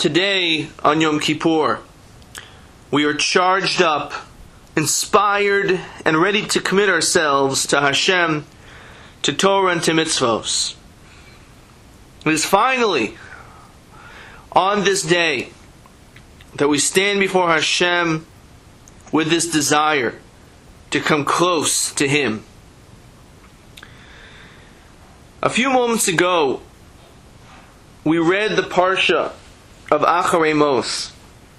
Today, on Yom Kippur, we are charged up, inspired, and ready to commit ourselves to Hashem, to Torah, and to mitzvos. It is finally on this day that we stand before Hashem with this desire to come close to Him. A few moments ago, we read the Parsha of Acharei Mos.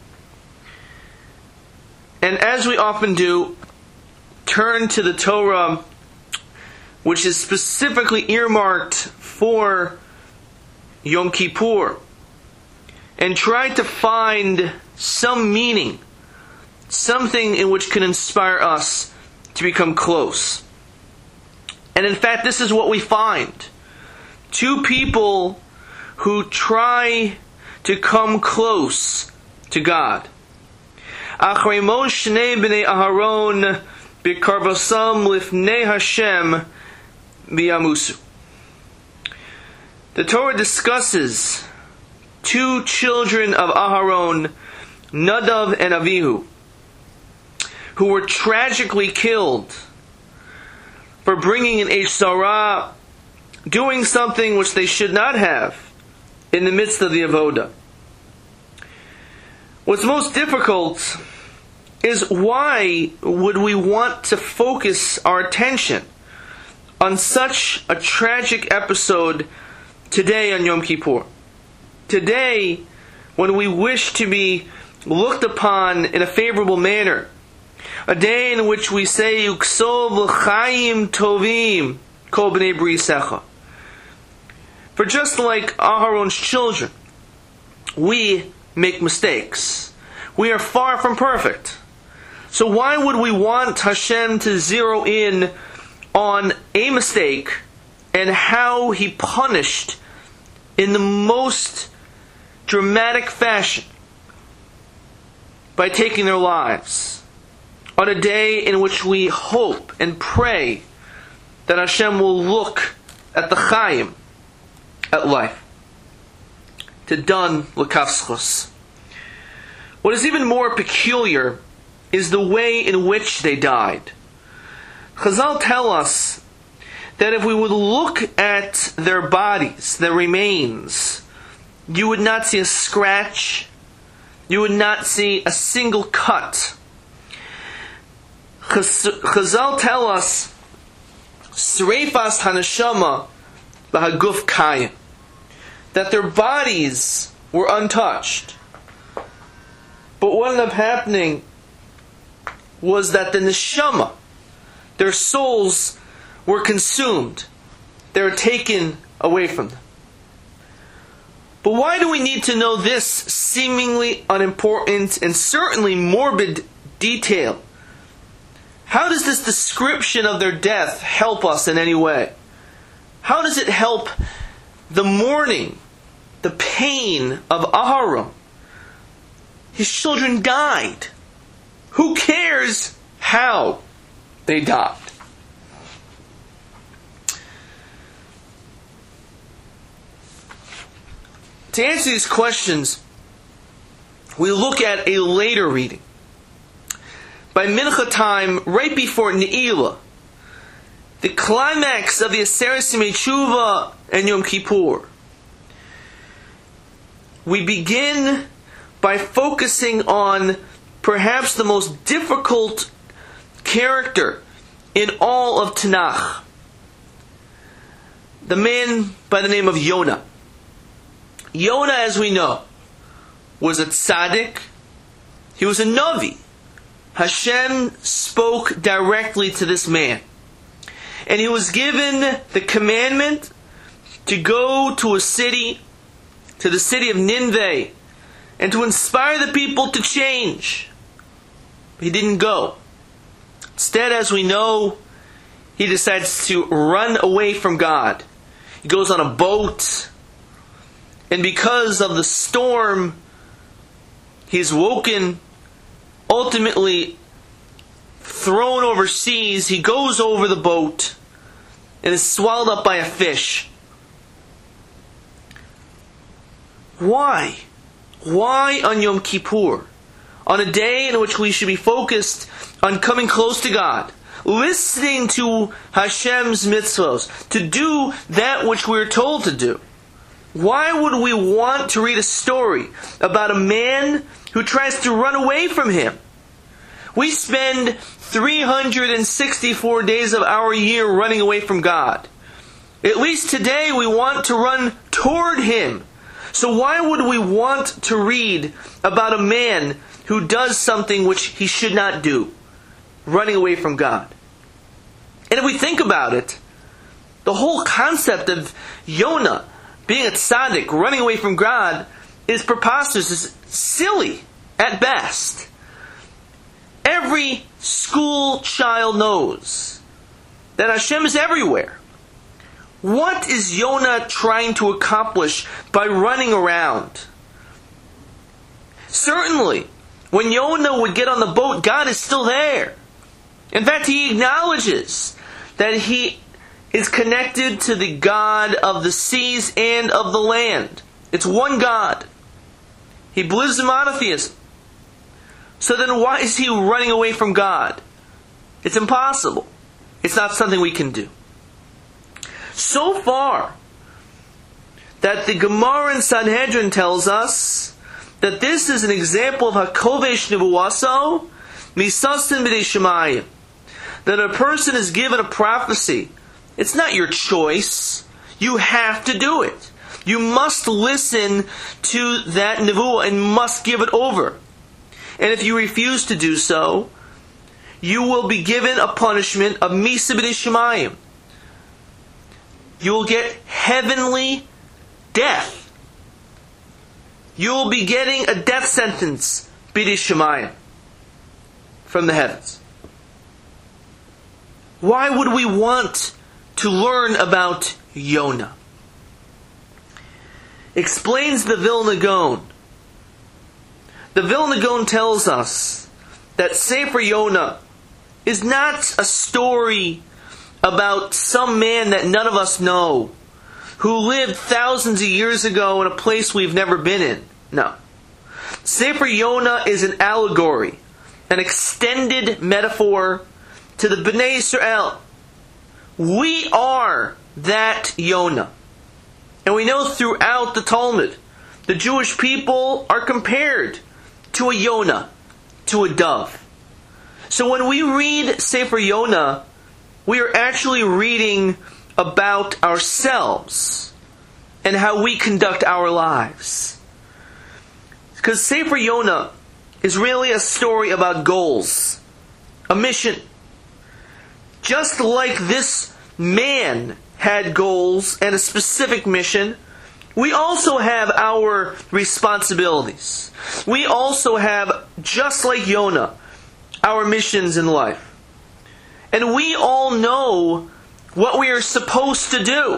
And as we often do, turn to the Torah, which is specifically earmarked for Yom Kippur, and try to find some meaning, something in which can inspire us to become close. And in fact, this is what we find. Two people who try to come close to God. Acharei Mos shnei bnei Aharon b'karvasam lifnei Hashem b'yamusu. The Torah discusses two children of Aharon, Nadav and Avihu, who were tragically killed for bringing an Eish Sarah, doing something which they should not have in the midst of the Avodah. What's most difficult is why would we want to focus our attention on such a tragic episode today on Yom Kippur? Today, when we wish to be looked upon in a favorable manner, a day in which we say, Yuksov l'chaim tovim kol b'nei brisecha. For just like Aharon's children, we make mistakes. We are far from perfect. So why would we want Hashem to zero in on a mistake and how He punished in the most dramatic fashion by taking their lives on a day in which we hope and pray that Hashem will look at the Chaim, at life, to dun l'kafschos. What is even more peculiar is the way in which they died. Chazal tell us that if we would look at their bodies, their remains, you would not see a scratch, you would not see a single cut. Chazal tell us, Sreifas haneshama b'haguf kayim, that their bodies were untouched. But what ended up happening was that the neshama, their souls, were consumed. They were taken away from them. But why do we need to know this seemingly unimportant and certainly morbid detail? How does this description of their death help us in any way? How does it help the mourning, the pain of Aharon? His children died. Who cares how they died? To answer these questions, we look at a later reading. By Mincha time, right before Ne'ilah, the climax of the Aseret Yemei Tshuva and Yom Kippur. We begin by focusing on perhaps the most difficult character in all of Tanakh. The man by the name of Yonah. Yonah, as we know, was a tzaddik. He was a Navi. Hashem spoke directly to this man. And he was given the commandment to go to a city, to the city of Nineveh, and to inspire the people to change. But he didn't go. Instead, as we know, he decides to run away from God. He goes on a boat, and because of the storm, he's woken, ultimately thrown overseas. He goes over the boat and is swallowed up by a fish. Why? Why on Yom Kippur? On a day in which we should be focused on coming close to God, listening to Hashem's mitzvos, to do that which we're told to do. Why would we want to read a story about a man who tries to run away from Him? We spend 364 days of our year running away from God. At least today we want to run toward Him. So why would we want to read about a man who does something which he should not do? Running away from God. And if we think about it, the whole concept of Yonah being a tzaddik, running away from God, is preposterous, is silly at best. Every school child knows that Hashem is everywhere. What is Yonah trying to accomplish by running around? Certainly, when Yonah would get on the boat, God is still there. In fact, he acknowledges that he is connected to the God of the seas and of the land. It's one God. He believes in monotheism. So then why is he running away from God? It's impossible. It's not something we can do. So far, that the Gemara in Sanhedrin tells us that this is an example of Hakovesh Nebuaso Misasin B'dei Shemayim. That a person is given a prophecy. It's not your choice. You have to do it. You must listen to that nevuah and must give it over. And if you refuse to do so, you will be given a punishment of Misa B'dei Shemayim. You will get heavenly death. You will be getting a death sentence, B'dei Shemayim, from the heavens. Why would we want to learn about Yonah? Explains the Vilna Gaon. The Vilna Gaon tells us that Sefer Yonah is not a story about some man that none of us know, who lived thousands of years ago in a place we've never been in. No. Sefer Yonah is an allegory, an extended metaphor to the Bnei Yisrael. We are that Yonah. And we know throughout the Talmud, the Jewish people are compared to a Yonah, to a dove. So when we read Sefer Yonah, we are actually reading about ourselves and how we conduct our lives. Because Sefer Yonah is really a story about goals, a mission. Just like this man had goals and a specific mission, we also have our responsibilities. We also have, just like Yonah, our missions in life. And we all know what we are supposed to do.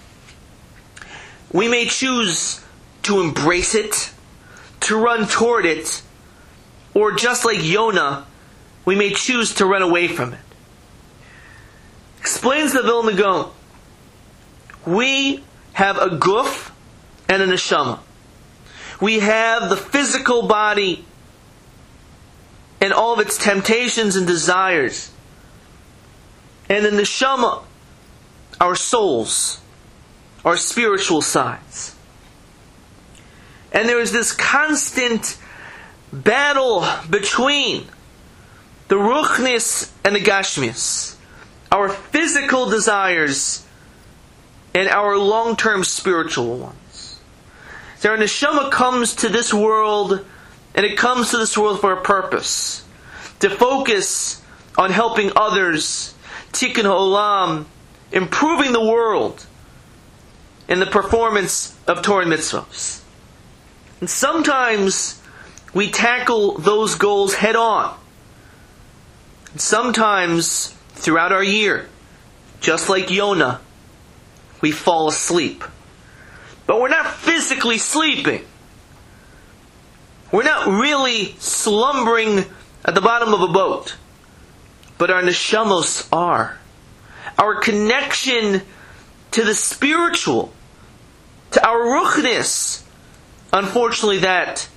We may choose to embrace it, to run toward it, or just like Yonah, we may choose to run away from it. Explains the Vilna Gaon. We have a guf and a neshama. We have the physical body and all of its temptations and desires. And the neshama, our souls, our spiritual sides. And there is this constant battle between the ruchnis and the gashmis, our physical desires and our long-term spiritual ones. So our neshama comes to this world, and it comes to this world for a purpose. To focus on helping others, tikkun ha'olam, improving the world, in the performance of Torah and mitzvahs. And sometimes we tackle those goals head on. And sometimes throughout our year, just like Yonah, we fall asleep. But we're not physically sleeping. We're not really slumbering at the bottom of a boat. But our neshamos are. Our connection to the spiritual, to our ruchnis, unfortunately that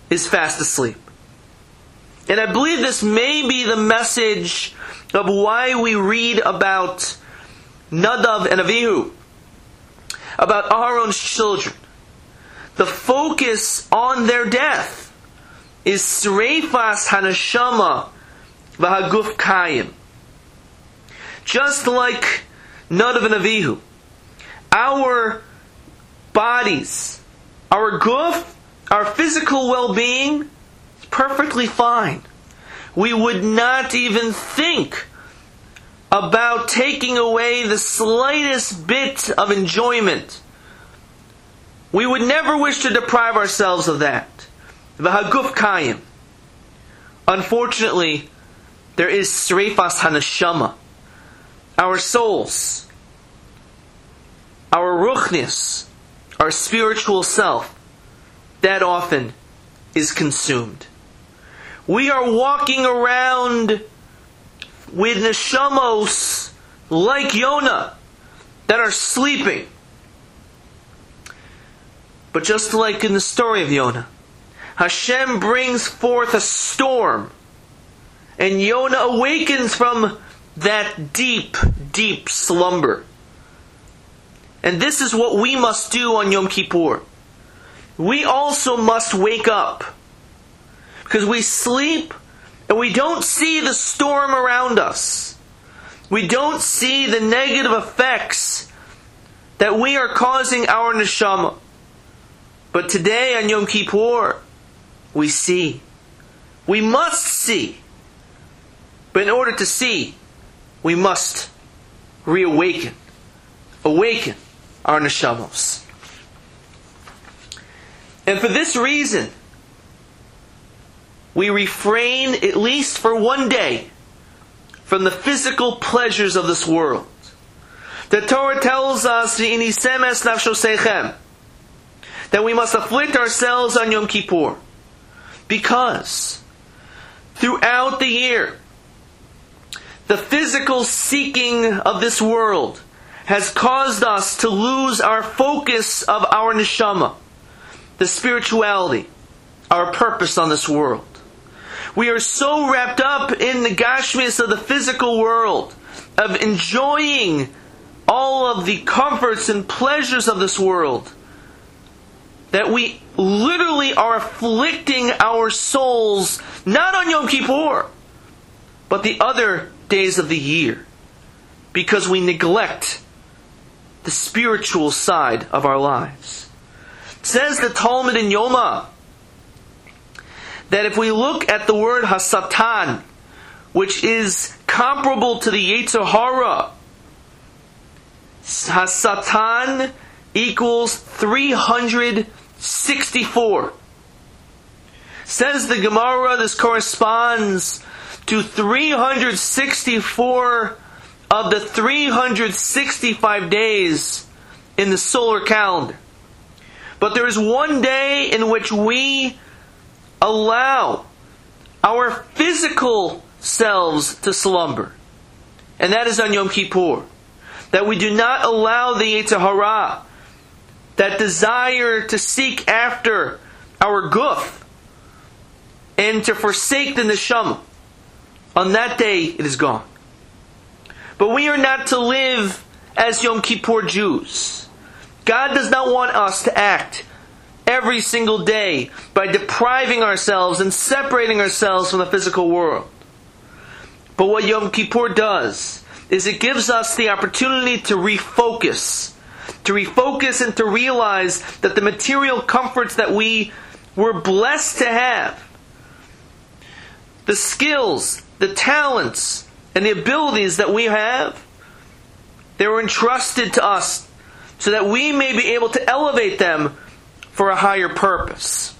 is fast asleep. And I believe this may be the message of why we read about Nadav and Avihu, about Aaron's children. The focus on their death is Sreifas Hanashama V'Haguf Kayim. Just like Nadav and Avihu, our bodies, our guf, our physical well-being is perfectly fine. We would not even think about taking away the slightest bit of enjoyment. We would never wish to deprive ourselves of that. V'Haguf Kayim. Unfortunately, there is Sreifas Hanashama. Our souls, our ruchnis, our spiritual self, that often is consumed. We are walking around with neshamos like Yonah that are sleeping. But just like in the story of Yonah, Hashem brings forth a storm, and Yonah awakens from that deep, deep slumber. And this is what we must do on Yom Kippur. We also must wake up. Because we sleep and we don't see the storm around us. We don't see the negative effects that we are causing our neshama. But today on Yom Kippur, we see. We must see. But in order to see, we must reawaken, awaken our neshamos. And for this reason, we refrain, at least for one day, from the physical pleasures of this world. The Torah tells us, "V'inisemes nafshosechem," that we must afflict ourselves on Yom Kippur, because throughout the year, the physical seeking of this world has caused us to lose our focus of our neshama, the spirituality, our purpose on this world. We are so wrapped up in the gashmis of the physical world, of enjoying all of the comforts and pleasures of this world, that we literally are afflicting our souls, not on Yom Kippur, but the other days of the year, because we neglect the spiritual side of our lives. It says the Talmud in Yoma that if we look at the word Hasatan, which is comparable to the Yetzer Hara, Hasatan equals 364. Says the Gemara, this corresponds to 364 of the 365 days in the solar calendar. But there is one day in which we allow our physical selves to slumber. And that is on Yom Kippur. That we do not allow the Yetzer Hara, that desire to seek after our guf, and to forsake the neshama. On that day, it is gone. But we are not to live as Yom Kippur Jews. God does not want us to act every single day by depriving ourselves and separating ourselves from the physical world. But what Yom Kippur does is it gives us the opportunity to refocus and to realize that the material comforts that we were blessed to have, the skills, the talents, and the abilities that we have, they were entrusted to us so that we may be able to elevate them for a higher purpose.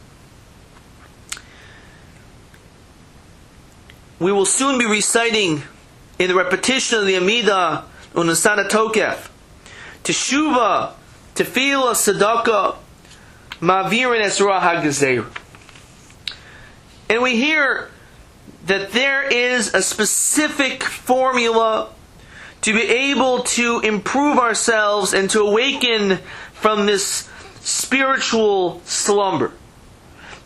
We will soon be reciting in the repetition of the Amidah Unasana Tokef, Teshuva, Tefillah, Tzedakah, Ma'avirin Esra HaGezeira. And we hear that there is a specific formula to be able to improve ourselves and to awaken from this spiritual slumber.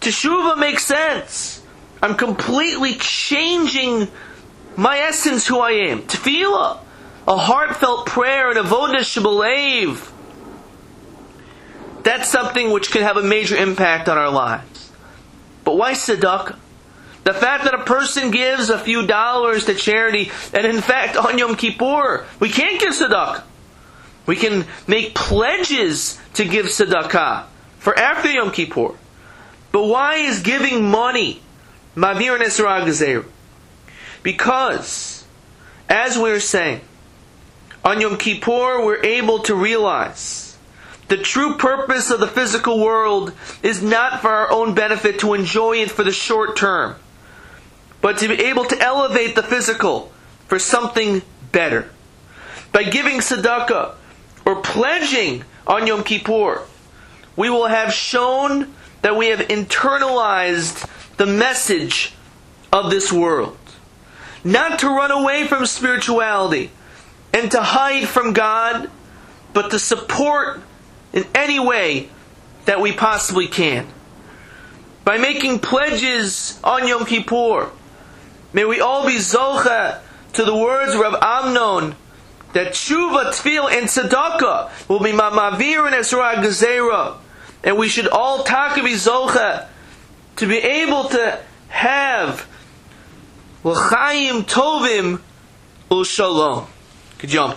Teshuvah makes sense. I'm completely changing my essence, who I am. Tefillah, a heartfelt prayer, and avodah shebelev. That's something which can have a major impact on our lives. But why tzedakah? The fact that a person gives a few dollars to charity, and in fact on Yom Kippur, we can't give tzedakah. We can make pledges to give tzedakah for after Yom Kippur. But why is giving money Mavir Nesra Gezeira? Because, as we're saying, on Yom Kippur we're able to realize the true purpose of the physical world is not for our own benefit to enjoy it for the short term, but to be able to elevate the physical for something better. By giving tzedakah or pledging on Yom Kippur, we will have shown that we have internalized the message of this world. Not to run away from spirituality and to hide from God, but to support in any way that we possibly can. By making pledges on Yom Kippur, may we all be zocha to the words of Rav Amnon, that tshuva, tefillah, and tzedakah will be ma'mavir and esra gezeira, and we should all taka be zocha to be able to have l'chaim tovim u'shalom. Good job.